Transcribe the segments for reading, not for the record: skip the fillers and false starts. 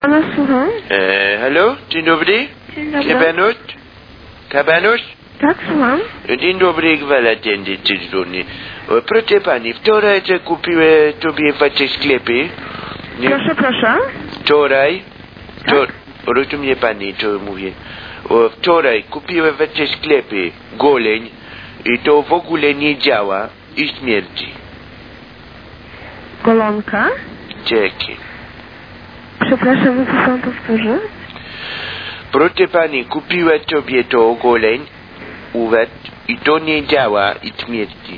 Pana słucham? Halo? Dzień dobry? Dzień dobry. Kabanos? Tak, słucham. Dzień dobry, gwala tędy dzwoni. Proszę pani, wczoraj kupiłem tobie wasze sklepy. Proszę. Wczoraj? Tak? Rozumie pani, co mówię? Wczoraj kupiłem wasze sklepy, goleń, i to w ogóle nie działa i śmierdzi. Golonka? Czeki. Przepraszam, mógł pan powtórzyć? Proszę pani, kupiłem tobie to goleń, i to nie działa i śmierdzi.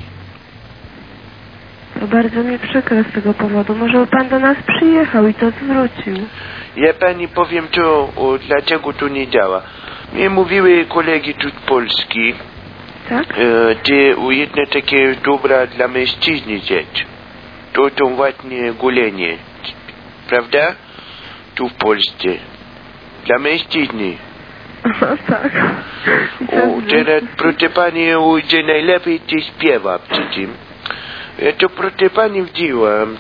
To bardzo mi przykro z tego powodu. Może pan do nas przyjechał i to zwrócił. Ja pani powiem dlaczego to nie działa. Mnie mówiły kolegi tu z Polski, Tak? że jedne takie dobra dla mężczyzny rzecz. To właśnie golenie. Prawda? Tu w Polsce. Dla mężczyzny. Tak. Teraz proszę pani, że najlepiej ty śpiewa przy tym. To proszę pani wziąłem.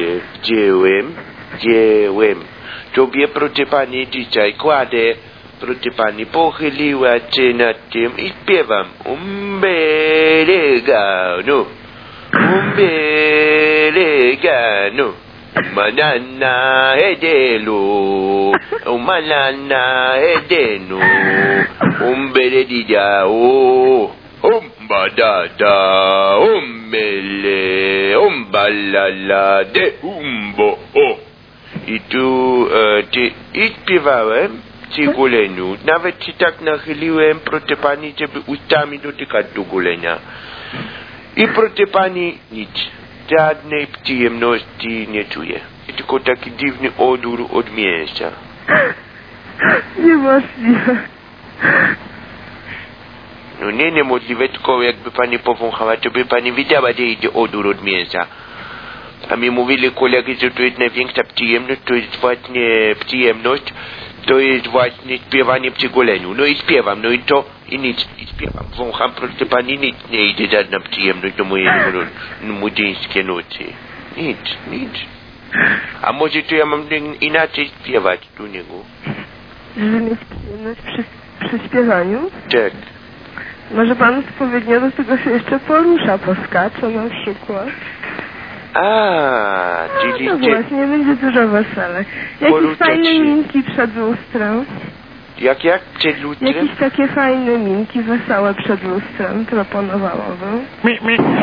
Tobie proszę pani dzisiaj kładę. Proszę pani pochyliła się nad tym i śpiewam. Umberegano. Manana hedelu, manana hedenu, umberedida o, umbadada, umbele, umbalala de umbo o. I tu śpiewałem ci goleniu, nawet ci tak nachyliłem, proszę pani, żeby ustami dotykać do golenia. I proszę pani nic. Żadnej przyjemności nie czuję. Tylko taki dziwny odór od mięsa. Niemożliwe. No niemożliwe, tylko jakby pani powąchała, to by pani wiedziała, że idzie odór od mięsa. A mi mówili kolegi, że to jest największa przyjemność, to jest właśnie śpiewanie przy goleniu. No i śpiewam, no i to i nic, i śpiewam. Wącham, proszę pani, nic nie idzie żadna przyjemność do mojej młodzieńskiej nocy. Nic. A może to ja mam inaczej śpiewać do niego? Żeby mieć przyjemność przy śpiewaniu? Tak. Może pan odpowiednio do tego się jeszcze porusza, poskacze na przykład. Czyli... No właśnie, będzie dużo weselek. Jakieś fajne minki przed lustrem. Jak? Przed lustrem? Jakieś takie fajne minki wesołe przed lustrem proponowałabym.